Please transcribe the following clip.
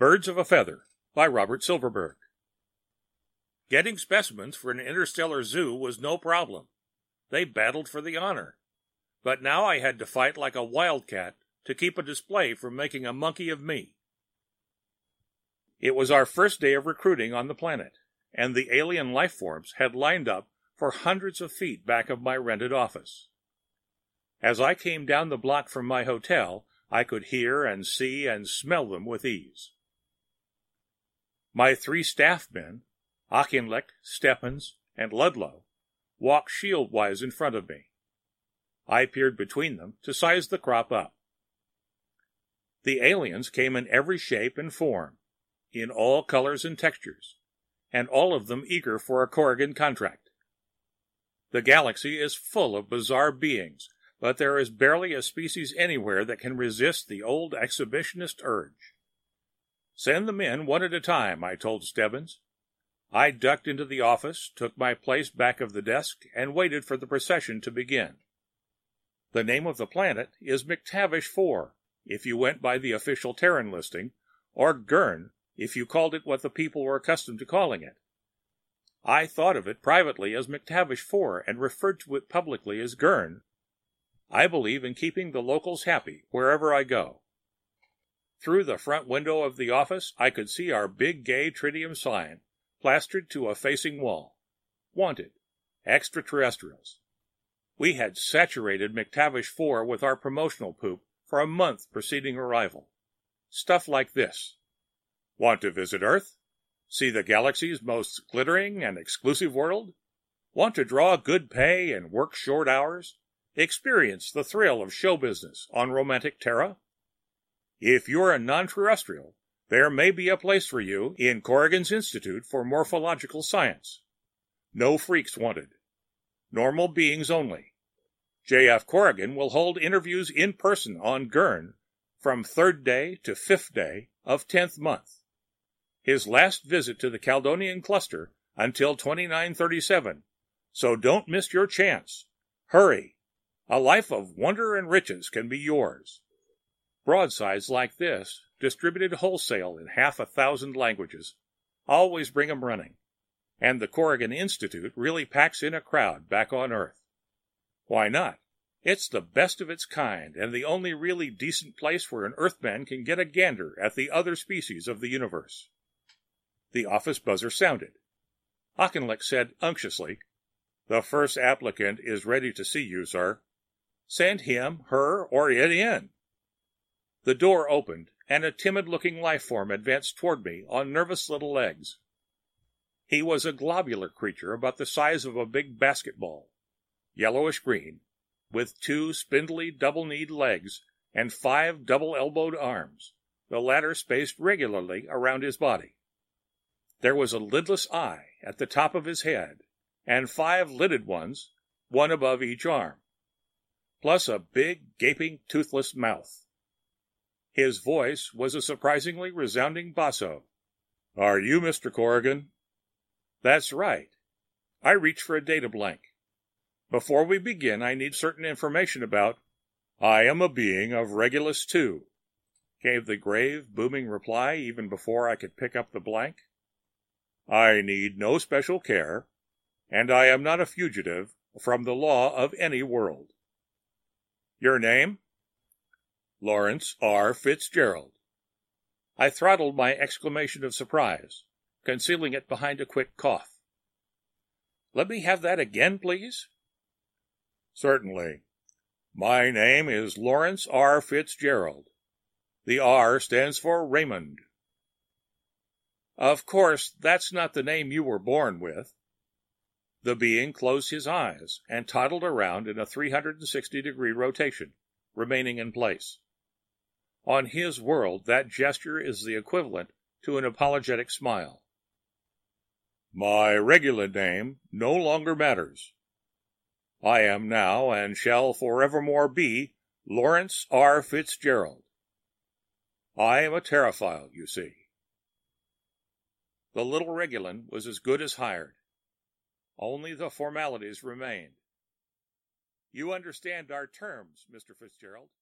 Birds of a Feather by Robert Silverberg. Getting specimens for an interstellar zoo was no problem. They battled for the honor. But now I had to fight like a wildcat to keep a display from making a monkey of me. It was our first day of recruiting on the planet, and the alien life forms had lined up for hundreds of feet back of my rented office. As I came down the block from my hotel, I could hear and see and smell them with ease. My three staff men, Auchinleck, Stephens, and Ludlow, walked shield-wise in front of me. I peered between them to size the crop up. The aliens came in every shape and form, in all colors and textures, and all of them eager for a Corrigan contract. The galaxy is full of bizarre beings, but there is barely a species anywhere that can resist the old exhibitionist urge. Send them in one at a time, I told Stebbins. I ducked into the office, took my place back of the desk, and waited for the procession to begin. The name of the planet is McTavish 4, if you went by the official Terran listing, or Gurn, if you called it what the people were accustomed to calling it. I thought of it privately as McTavish 4 and referred to it publicly as Gurn. I believe in keeping the locals happy wherever I go. Through the front window of the office, I could see our big gay tritium sign plastered to a facing wall. Wanted. Extraterrestrials. We had saturated McTavish 4 with our promotional poop for a month preceding arrival. Stuff like this. Want to visit Earth? See the galaxy's most glittering and exclusive world? Want to draw good pay and work short hours? Experience the thrill of show business on romantic Terra? If you're a non-terrestrial, there may be a place for you in Corrigan's Institute for Morphological Science. No freaks wanted. Normal beings only. J.F. Corrigan will hold interviews in person on Gurn from 3rd day to 5th day of 10th month. His last visit to the Caledonian cluster until 2937, so don't miss your chance. Hurry! A life of wonder and riches can be yours. Broadsides like this, distributed wholesale in 600 languages, always bring 'em running, and the Corrigan Institute really packs in a crowd back on Earth. Why not? It's the best of its kind and the only really decent place where an Earthman can get a gander at the other species of the universe. The office buzzer sounded. Auchinleck said unctuously, "The first applicant is ready to see you, sir. Send him, her, or it in." The door opened, and a timid-looking life form advanced toward me on nervous little legs. He was a globular creature about the size of a big basketball, yellowish-green, with 2 spindly double-kneed legs and 5 double-elbowed arms, the latter spaced regularly around his body. There was a lidless eye at the top of his head, and 5 lidded ones, one above each arm, plus a big, gaping, toothless mouth. His voice was a surprisingly resounding basso. "Are you Mr. Corrigan?" "That's right." I reached for a data blank. "Before we begin, I need certain information about—" "I am a being of Regulus II," came the grave, booming reply even before I could pick up the blank. "I need no special care, and I am not a fugitive from the law of any world." "Your name?" "Lawrence R. Fitzgerald." I throttled my exclamation of surprise, concealing it behind a quick cough. "Let me have that again, please." "Certainly. My name is Lawrence R. Fitzgerald. The R stands for Raymond." "Of course, that's not the name you were born with." The being closed his eyes and toddled around in a 360-degree rotation, remaining in place. On his world, that gesture is the equivalent to an apologetic smile. "My regular name no longer matters. I am now and shall forevermore be Lawrence R. Fitzgerald. I am a terraphile, you see." The little Regulan was as good as hired. Only the formalities remained. "You understand our terms, Mr. Fitzgerald?"